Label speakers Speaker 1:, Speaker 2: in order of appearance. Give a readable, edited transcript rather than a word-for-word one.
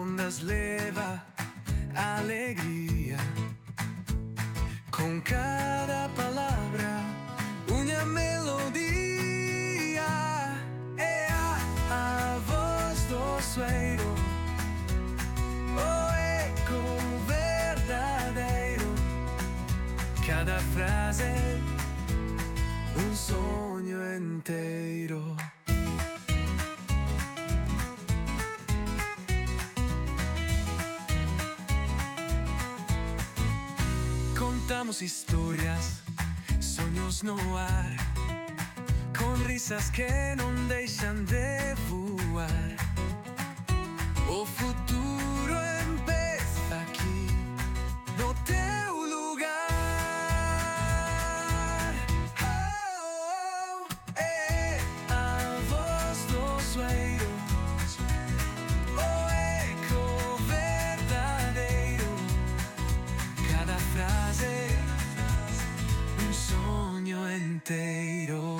Speaker 1: ondas leva alegria. Com cada palavra, uma melodia. É a voz do sueiro, o eco verdadeiro. Cada frase, sonho inteiro. Contamos histórias, sonhos no ar, com risas que não deixam de voar. O futuro empieza aqui, no teu lugar. É a voz dos sueiros, o eco verdadeiro. Cada frase, sonho inteiro.